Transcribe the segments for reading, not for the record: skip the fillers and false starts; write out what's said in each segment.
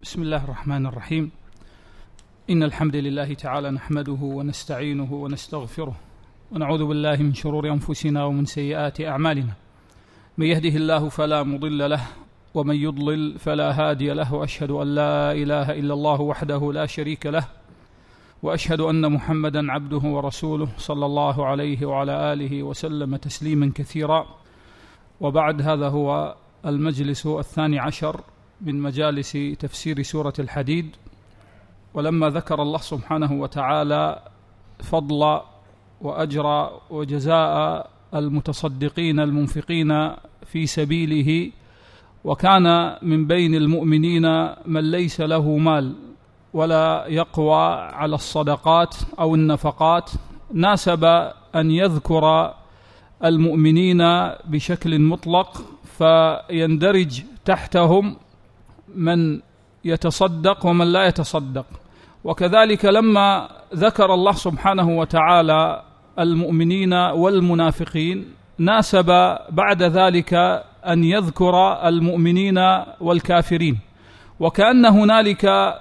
بسم الله الرحمن الرحيم. إن الحمد لله تعالى نحمده ونستعينه ونستغفره ونعوذ بالله من شرور أنفسنا ومن سيئات أعمالنا. من يهده الله فلا مضل له ومن يضلل فلا هادي له، وأشهد أن لا إله إلا الله وحده لا شريك له، وأشهد أن محمدا عبده ورسوله صلى الله عليه وعلى آله وسلم تسليما كثيرا. وبعد، هذا هو المجلس 12 من مجالس تفسير سورة الحديد. ولما ذكر الله سبحانه وتعالى فضل وأجر وجزاء المتصدقين المنفقين في سبيله، وكان من بين المؤمنين من ليس له مال ولا يقوى على الصدقات أو النفقات، ناسب أن يذكر المؤمنين بشكل مطلق، فيندرج تحتهم من يتصدق ومن لا يتصدق. وكذلك لما ذكر الله سبحانه وتعالى المؤمنين والمنافقين، ناسب بعد ذلك أن يذكر المؤمنين والكافرين، وكأن هنالك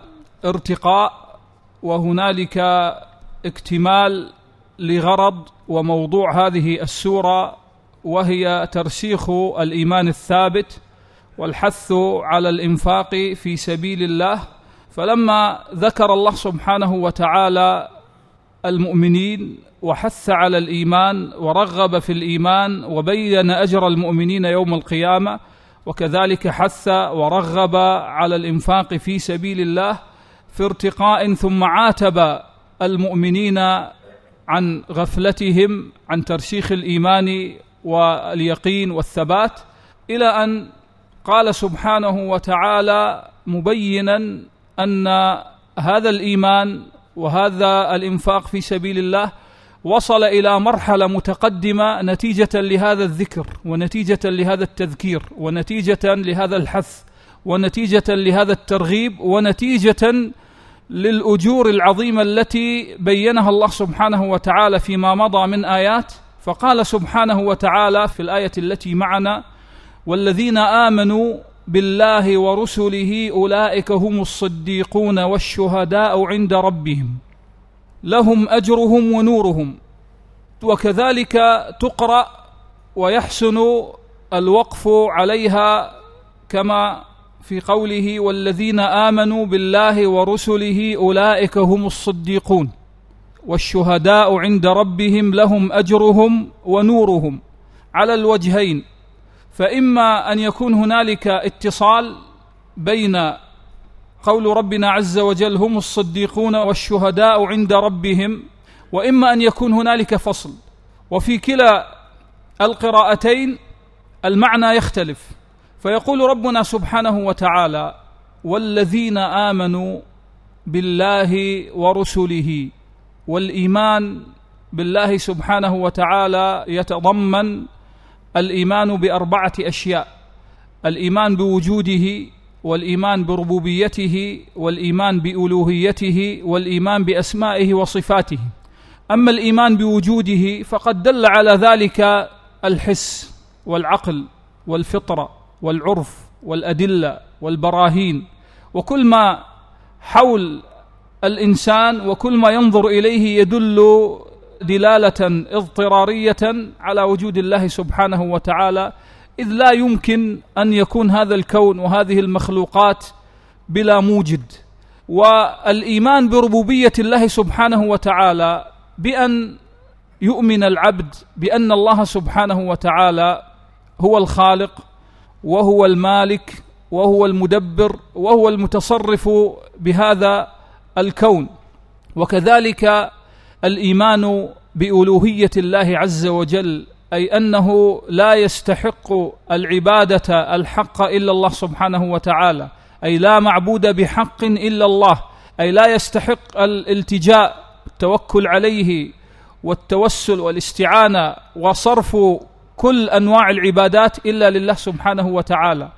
ارتقاء وهنالك اكتمال لغرض وموضوع هذه السورة، وهي ترسيخ الإيمان الثابت والحث على الإنفاق في سبيل الله. فلما ذكر الله سبحانه وتعالى المؤمنين وحث على الإيمان ورغب في الإيمان وبين أجر المؤمنين يوم القيامة، وكذلك حث ورغب على الإنفاق في سبيل الله في ارتقاء، ثم عاتب المؤمنين عن غفلتهم عن ترسيخ الإيمان واليقين والثبات، إلى أن قال سبحانه وتعالى مبينا أن هذا الإيمان وهذا الإنفاق في سبيل الله وصل إلى مرحلة متقدمة نتيجة لهذا الذكر، ونتيجة لهذا التذكير، ونتيجة لهذا الحث، ونتيجة لهذا الترغيب، ونتيجة للأجور العظيمة التي بينها الله سبحانه وتعالى فيما مضى من آيات. فقال سبحانه وتعالى في الآية التي معنا: والذين آمنوا بالله ورسله أولئك هم الصديقون والشهداء عند ربهم لهم أجرهم ونورهم. وكذلك تقرأ ويحسن الوقف عليها كما في قوله: والذين آمنوا بالله ورسله أولئك هم الصديقون والشهداء عند ربهم لهم أجرهم ونورهم، على الوجهين. فإما أن يكون هنالك اتصال بين قول ربنا عز وجل هم الصديقون والشهداء عند ربهم، وإما أن يكون هنالك فصل، وفي كلا القراءتين المعنى يختلف. فيقول ربنا سبحانه وتعالى: والذين آمنوا بالله ورسله. والإيمان بالله سبحانه وتعالى يتضمن الإيمان بأربعة أشياء: الإيمان بوجوده، والإيمان بربوبيته، والإيمان بألوهيته، والإيمان بأسمائه وصفاته. أما الإيمان بوجوده فقد دل على ذلك الحس والعقل والفطرة والعرف والأدلة والبراهين، وكل ما حول الإنسان وكل ما ينظر إليه يدل دلالة اضطرارية على وجود الله سبحانه وتعالى، إذ لا يمكن أن يكون هذا الكون وهذه المخلوقات بلا موجد. والإيمان بربوبية الله سبحانه وتعالى بأن يؤمن العبد بأن الله سبحانه وتعالى هو الخالق وهو المالك وهو المدبر وهو المتصرف بهذا الكون. وكذلك الإيمان بألوهية الله عز وجل، أي أنه لا يستحق العبادة الحق إلا الله سبحانه وتعالى، أي لا معبود بحق إلا الله، أي لا يستحق الالتجاء التوكل عليه والتوسل والاستعانة وصرف كل أنواع العبادات إلا لله سبحانه وتعالى.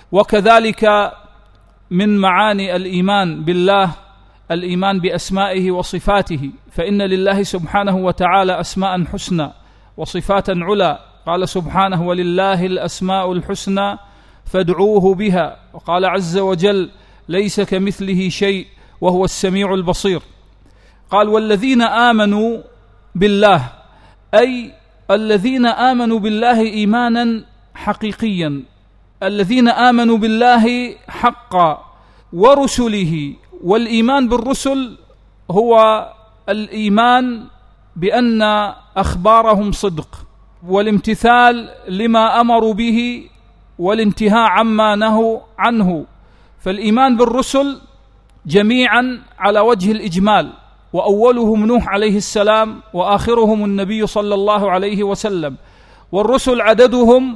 وكذلك من معاني الإيمان بالله الإيمان بأسمائه وصفاته، فإن لله سبحانه وتعالى أسماء حسنى وصفات علا. قال سبحانه: ولله الأسماء الحسنى فادعوه بها. وقال عز وجل: ليس كمثله شيء وهو السميع البصير. قال والذين آمنوا بالله، أي الذين آمنوا بالله إيمانا حقيقيا، الذين آمنوا بالله حقا ورسله. والإيمان بالرسل هو الإيمان بأن أخبارهم صدق، والامتثال لما أمروا به والانتهاء عما نهوا عنه. فالإيمان بالرسل جميعا على وجه الإجمال، وأولهم نوح عليه السلام وآخرهم النبي صلى الله عليه وسلم. والرسل عددهم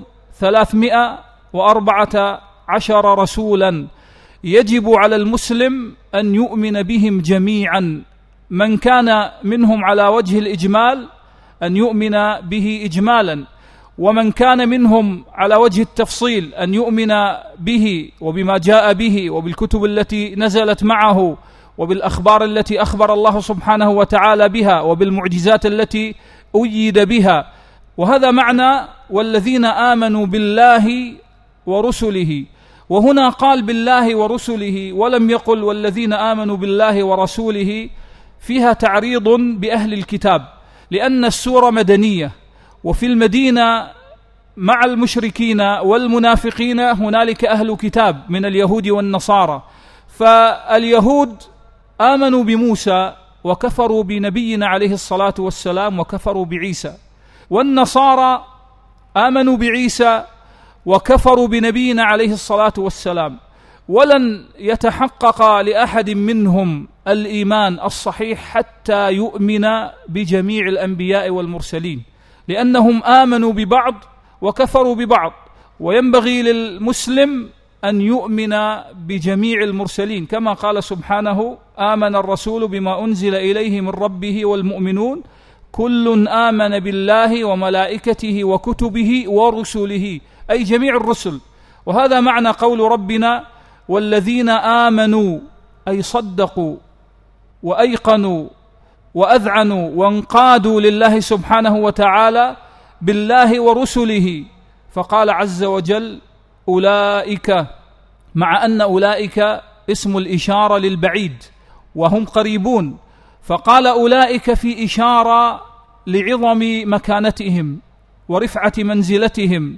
314 رسولا، يجب على المسلم أن يؤمن بهم جميعا، من كان منهم على وجه الإجمال أن يؤمن به إجمالا، ومن كان منهم على وجه التفصيل أن يؤمن به وبما جاء به وبالكتب التي نزلت معه وبالأخبار التي أخبر الله سبحانه وتعالى بها وبالمعجزات التي أيد بها. وهذا معنى والذين آمنوا بالله ورسله. وهنا قال بالله ورسله ولم يقل والذين آمنوا بالله ورسوله، فيها تعريض بأهل الكتاب، لأن السورة مدنية، وفي المدينة مع المشركين والمنافقين هنالك أهل كتاب من اليهود والنصارى. فاليهود آمنوا بموسى وكفروا بنبينا عليه الصلاة والسلام وكفروا بعيسى، والنصارى آمنوا بعيسى وكفروا بنبينا عليه الصلاة والسلام. ولن يتحقق لأحد منهم الإيمان الصحيح حتى يؤمن بجميع الأنبياء والمرسلين، لأنهم آمنوا ببعض وكفروا ببعض. وينبغي للمسلم أن يؤمن بجميع المرسلين، كما قال سبحانه: آمن الرسول بما أنزل إليه من ربه والمؤمنون كل آمن بالله وملائكته وكتبه ورسله، أي جميع الرسل. وهذا معنى قول ربنا: والذين آمنوا، أي صدقوا وأيقنوا وأذعنوا وانقادوا لله سبحانه وتعالى بالله ورسله. فقال عز وجل: أولئك، مع أن أولئك اسم الإشارة للبعيد وهم قريبون، فقال أولئك في إشارة لعظم مكانتهم ورفعة منزلتهم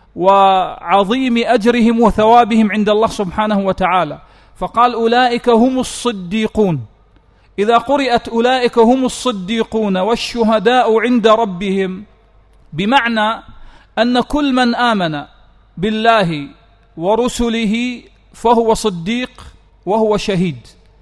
وعظيم أجرهم وثوابهم عند الله سبحانه وتعالى. فقال أولئك هم الصديقون. إذا قرأت أولئك هم الصديقون والشهداء عند ربهم، بمعنى أن كل من آمن بالله ورسله فهو صديق وهو شهيد.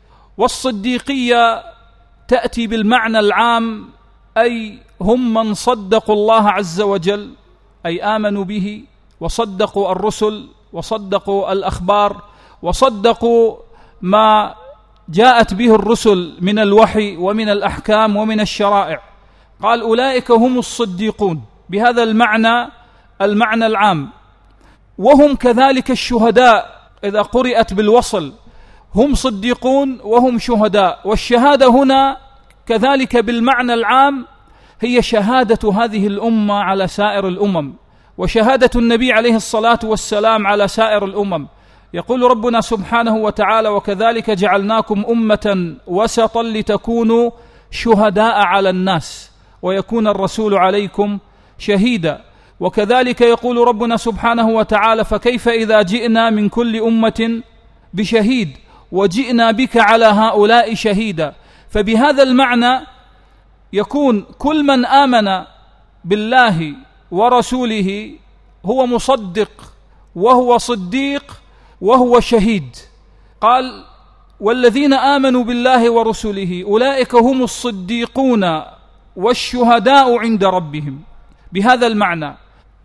والصديقية تأتي بالمعنى العام، أي هم من صدقوا الله عز وجل، أي آمنوا به وصدقوا الرسل وصدقوا الأخبار وصدقوا ما جاءت به الرسل من الوحي ومن الأحكام ومن الشرائع. قال أولئك هم الصديقون بهذا المعنى العام. وهم كذلك الشهداء، إذا قرأت بالوصل، هم صديقون وهم شهداء. والشهادة هنا كذلك بالمعنى العام هي شهادة هذه الأمة على سائر الأمم، وشهادة النبي عليه الصلاة والسلام على سائر الأمم. يقول ربنا سبحانه وتعالى: وكذلك جعلناكم أمة وسطا لتكونوا شهداء على الناس ويكون الرسول عليكم شهيدا. وكذلك يقول ربنا سبحانه وتعالى: فكيف إذا جئنا من كل أمة بشهيد وجئنا بك على هؤلاء شهيدا. فبهذا المعنى يكون كل من آمن بالله ورسوله هو مصدق وهو صديق وهو شهيد. قال: والذين آمنوا بالله ورسله أولئك هم الصديقون والشهداء عند ربهم، بهذا المعنى.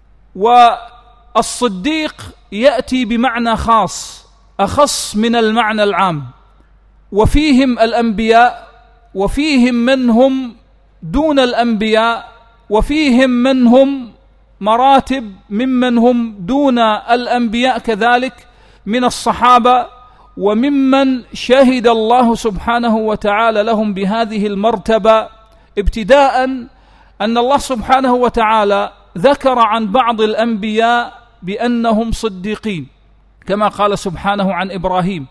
والصديق يأتي بمعنى خاص أخص من المعنى العام، وفيهم الأنبياء، وفيهم منهم دون الأنبياء، وفيهم منهم مراتب ممن هم دون الأنبياء كذلك من الصحابة، وممن شهد الله سبحانه وتعالى لهم بهذه المرتبة. ابتداء أن الله سبحانه وتعالى ذكر عن بعض الأنبياء بأنهم صديقين، كما قال سبحانه عن إبراهيم: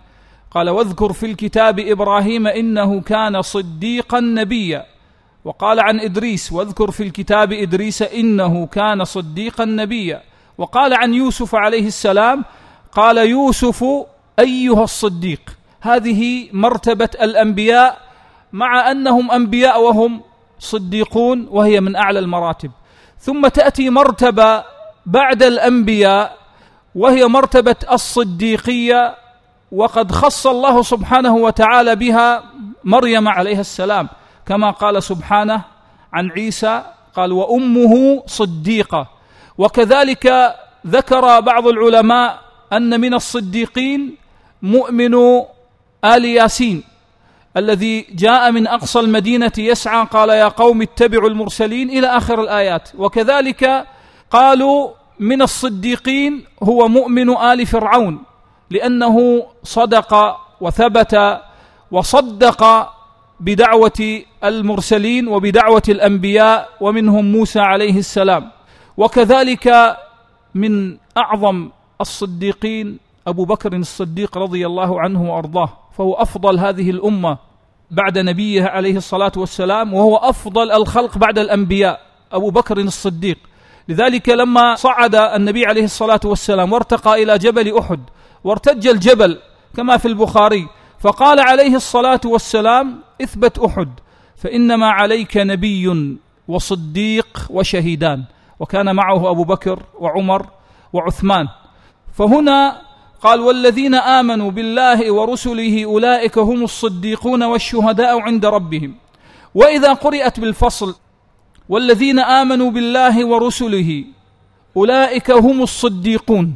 قال واذكر في الكتاب إبراهيم إنه كان صديقا نبيا. وقال عن إدريس واذكر في الكتاب إدريس إنه كان صديقا نبيا. وقال عن يوسف عليه السلام قال يوسف أيها الصديق. هذه مرتبة الأنبياء مع أنهم أنبياء وهم صديقون، وهي من أعلى المراتب. ثم تأتي مرتبة بعد الأنبياء وهي مرتبة الصديقية، وقد خص الله سبحانه وتعالى بها مريم عليها السلام، كما قال سبحانه عن عيسى قال وأمه صديقة. وكذلك ذكر بعض العلماء أن من الصديقين مؤمن آل ياسين الذي جاء من أقصى المدينة يسعى قال يا قوم اتبعوا المرسلين إلى آخر الآيات. وكذلك قالوا من الصديقين هو مؤمن آل فرعون، لأنه صدق وثبت وصدق بدعوة المرسلين وبدعوة الأنبياء ومنهم موسى عليه السلام. وكذلك من أعظم الصديقين أبو بكر الصديق رضي الله عنه وأرضاه، فهو أفضل هذه الأمة بعد نبيه عليه الصلاة والسلام، وهو أفضل الخلق بعد الأنبياء أبو بكر الصديق. لذلك لما صعد النبي عليه الصلاة والسلام وارتقى إلى جبل أحد وارتج الجبل كما في البخاري، فقال عليه الصلاة والسلام اثبت أحد فإنما عليك نبي وصديق وشهيدان، وكان معه أبو بكر وعمر وعثمان. فهنا قال والذين آمنوا بالله ورسله أولئك هم الصديقون والشهداء عند ربهم. وإذا قرأت بالفصل والذين آمنوا بالله ورسله أولئك هم الصديقون،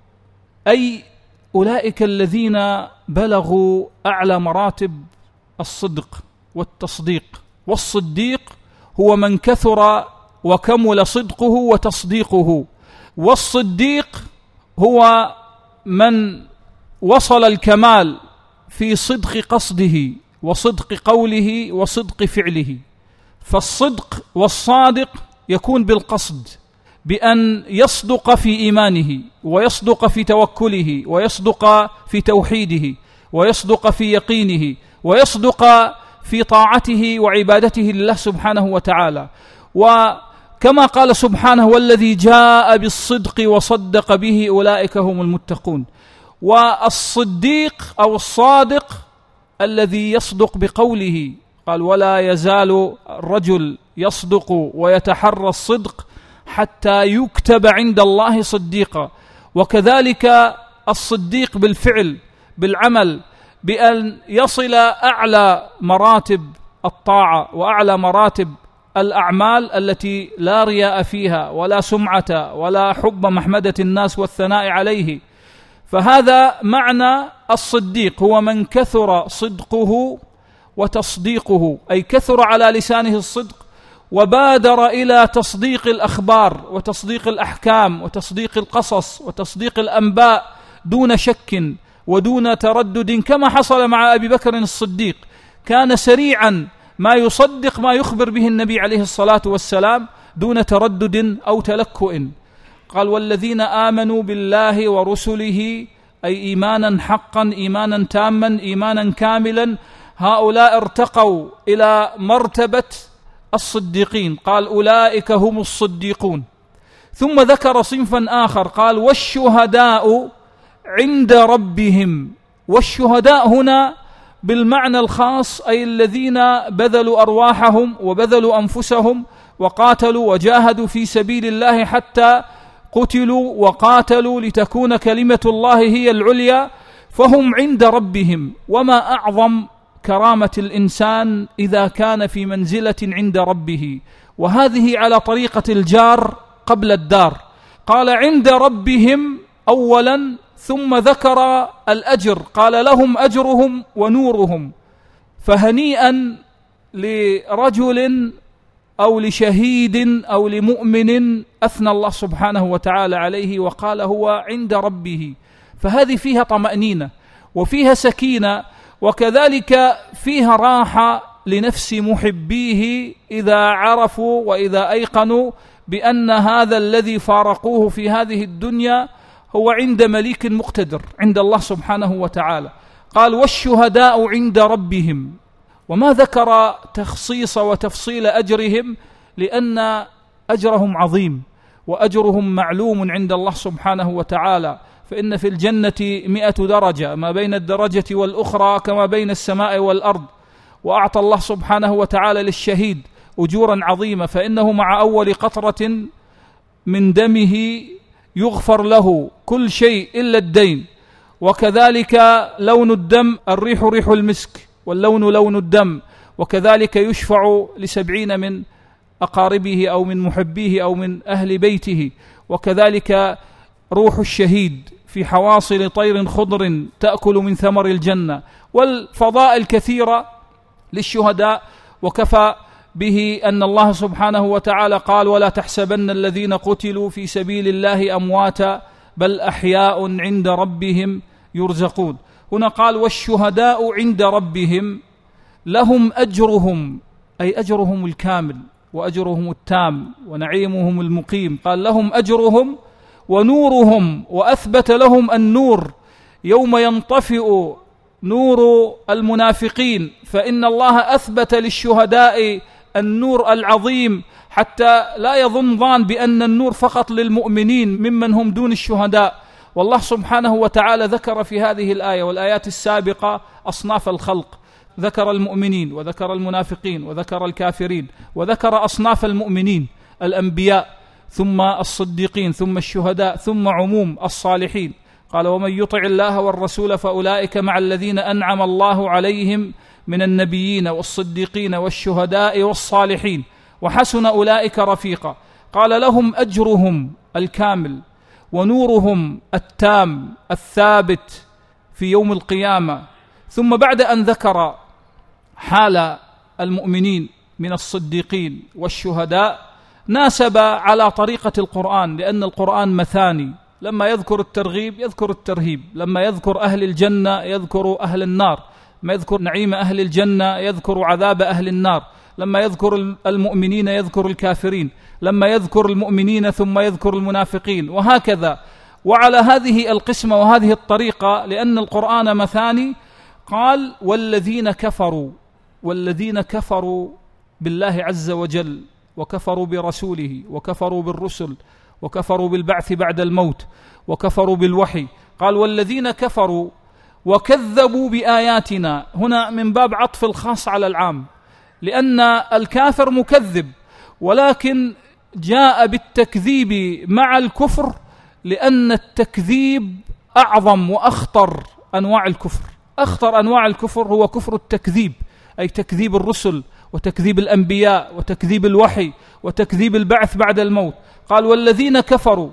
أي أولئك الذين بلغوا أعلى مراتب الصدق والتصديق. والصديق هو من كثر وكمل صدقه وتصديقه، والصديق هو من وصل الكمال في صدق قصده وصدق قوله وصدق فعله. فالصدق والصادق يكون بالقصد، بأن يصدق في إيمانه ويصدق في توكله ويصدق في توحيده ويصدق في يقينه ويصدق في طاعته وعبادته لله سبحانه وتعالى. وكما قال سبحانه والذي جاء بالصدق وصدق به أولئك هم المتقون. والصديق أو الصادق الذي يصدق بقوله، قال ولا يزال الرجل يصدق ويتحرى الصدق حتى يكتب عند الله صديقا. وكذلك الصديق بالفعل بالعمل، بأن يصل أعلى مراتب الطاعة وأعلى مراتب الأعمال التي لا رياء فيها ولا سمعة ولا حب محمدة الناس والثناء عليه. فهذا معنى الصديق، هو من كثر صدقه وتصديقه، أي كثر على لسانه الصدق وبادر إلى تصديق الأخبار وتصديق الأحكام وتصديق القصص وتصديق الأنباء دون شك ودون تردد، كما حصل مع أبي بكر الصديق. كان سريعا ما يصدق ما يخبر به النبي عليه الصلاة والسلام دون تردد أو تلكؤ. قال والذين آمنوا بالله ورسله، أي إيمانا حقا إيمانا تاما إيمانا كاملا، هؤلاء ارتقوا إلى مرتبة الصديقين، قال أولئك هم الصديقون. ثم ذكر صنفا آخر قال والشهداء عند ربهم. والشهداء هنا بالمعنى الخاص، أي الذين بذلوا أرواحهم وبذلوا أنفسهم وقاتلوا وجاهدوا في سبيل الله حتى قتلوا وقاتلوا لتكون كلمة الله هي العليا، فهم عند ربهم. وما أعظم كرامة الإنسان إذا كان في منزلة عند ربه، وهذه على طريقة الجار قبل الدار. قال عند ربهم أولا، ثم ذكر الأجر، قال لهم أجرهم ونورهم. فهنيئا لرجل أو لشهيد أو لمؤمن أثنى الله سبحانه وتعالى عليه وقال هو عند ربه. فهذه فيها طمأنينة وفيها سكينة، وكذلك فيها راحة لنفس محبيه إذا عرفوا وإذا أيقنوا بأن هذا الذي فارقوه في هذه الدنيا هو عند مليك مقتدر، عند الله سبحانه وتعالى. قال والشهداء عند ربهم. وما ذكر تخصيص وتفصيل أجرهم لأن أجرهم عظيم وأجرهم معلوم عند الله سبحانه وتعالى، فإن في الجنة 100 درجة، ما بين الدرجة والأخرى كما بين السماء والأرض. وأعطى الله سبحانه وتعالى للشهيد أجورا عظيمة، فإنه مع أول قطرة من دمه يغفر له كل شيء إلا الدين. وكذلك لون الدم، الريح ريح المسك واللون لون الدم. وكذلك يشفع ل70 من أقاربه أو من محبيه أو من أهل بيته. وكذلك روح الشهيد في حواصل طير خضر تأكل من ثمر الجنة. والفضائل كثيرة للشهداء، وكفى به أن الله سبحانه وتعالى قال ولا تحسبن الذين قتلوا في سبيل الله أمواتا بل أحياء عند ربهم يرزقون. هنا قال والشهداء عند ربهم لهم أجرهم، أي أجرهم الكامل وأجرهم التام ونعيمهم المقيم. قال لهم أجرهم ونورهم، وأثبت لهم النور يوم ينطفئ نور المنافقين، فإن الله أثبت للشهداء النور العظيم حتى لا يظن ظان بأن النور فقط للمؤمنين ممن هم دون الشهداء. والله سبحانه وتعالى ذكر في هذه الآية والآيات السابقة أصناف الخلق، ذكر المؤمنين وذكر المنافقين وذكر الكافرين، وذكر أصناف المؤمنين الأنبياء ثم الصديقين ثم الشهداء ثم عموم الصالحين. قال ومن يطع الله والرسول فأولئك مع الذين أنعم الله عليهم من النبيين والصديقين والشهداء والصالحين وحسن أولئك رفيقا. قال لهم أجرهم الكامل ونورهم التام الثابت في يوم القيامة. ثم بعد أن ذكر حال المؤمنين من الصديقين والشهداء ناسب على طريقة القرآن، لأن القرآن مثاني، لما يذكر الترغيب يذكر الترهيب، لما يذكر أهل الجنة يذكر أهل النار، لما يذكر نعيم أهل الجنة يذكر عذاب أهل النار، لما يذكر المؤمنين يذكر الكافرين، لما يذكر المؤمنين ثم يذكر المنافقين، وهكذا. وعلى هذه القسمة وهذه الطريقة لأن القرآن مثاني قال والذين كفروا بالله عز وجل وكفروا برسوله وكفروا بالرسل وكفروا بالبعث بعد الموت وكفروا بالوحي. قال والذين كفروا وكذبوا بآياتنا، هنا من باب عطف الخاص على العام، لأن الكافر مكذب، ولكن جاء بالتكذيب مع الكفر لأن التكذيب أعظم وأخطر أنواع الكفر. أخطر أنواع الكفر هو كفر التكذيب، أي تكذيب الرسل وتكذيب الأنبياء وتكذيب الوحي وتكذيب البعث بعد الموت. قال والذين كفروا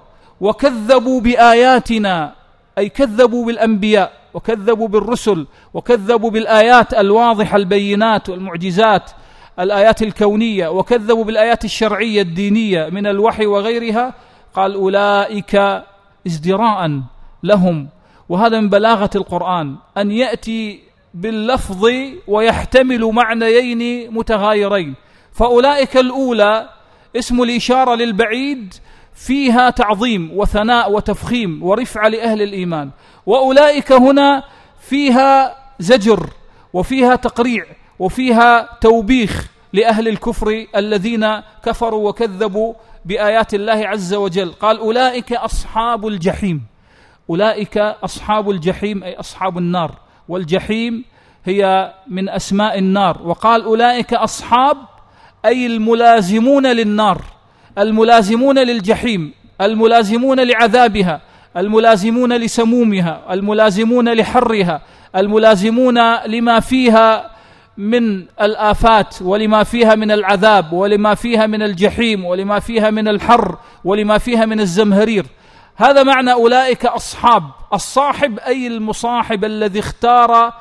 وكذبوا بآياتنا، أي كذبوا بالأنبياء وكذبوا بالرسل وكذبوا بالآيات الواضحة البينات والمعجزات، الآيات الكونية، وكذبوا بالآيات الشرعية الدينية من الوحي وغيرها. قال أولئك ازدراء لهم. وهذا من بلاغة القرآن أن يأتي باللفظ ويحتمل معنيين متغايرين. فأولئك الأولى اسم الإشارة للبعيد فيها تعظيم وثناء وتفخيم ورفعة لأهل الإيمان، وأولئك هنا فيها زجر وفيها تقريع وفيها توبيخ لأهل الكفر الذين كفروا وكذبوا بآيات الله عز وجل. قال أولئك أصحاب الجحيم. أولئك أصحاب الجحيم أي أصحاب النار، والجحيم هي من أسماء النار. وقال أولئك أصحاب أي الملازمون للنار، الملازمون للجحيم، الملازمون لعذابها، الملازمون لسمومها، الملازمون لحرها، الملازمون لما فيها من الآفات ولما فيها من العذاب ولما فيها من الجحيم ولما فيها من الحر ولما فيها من الزمهرير. هذا معنى أولئك أصحاب. الصاحب أي المصاحب الذي اختار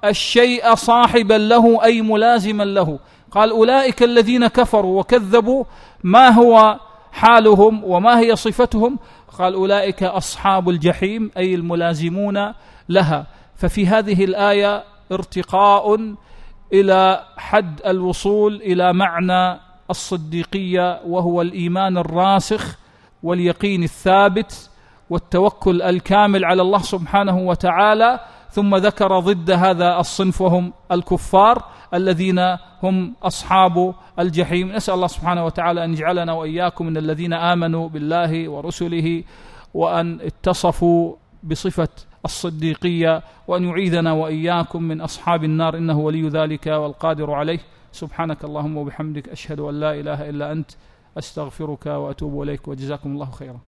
الشيء صاحبا له أي ملازما له. قال أولئك الذين كفروا وكذبوا، ما هو حالهم وما هي صفتهم؟ قال أولئك أصحاب الجحيم أي الملازمون لها. ففي هذه الآية ارتقاء إلى حد الوصول إلى معنى الصديقية، وهو الإيمان الراسخ واليقين الثابت والتوكل الكامل على الله سبحانه وتعالى. ثم ذكر ضد هذا الصنف وهم الكفار الذين هم أصحاب الجحيم. نسأل الله سبحانه وتعالى أن يجعلنا وإياكم من الذين آمنوا بالله ورسله وأن اتصفوا بصفة الصديقية، وأن يعيذنا وإياكم من أصحاب النار، إنه ولي ذلك والقادر عليه. سبحانك اللهم وبحمدك، أشهد أن لا إله إلا أنت، أستغفرك وأتوب إليك، وجزاكم الله خيرا.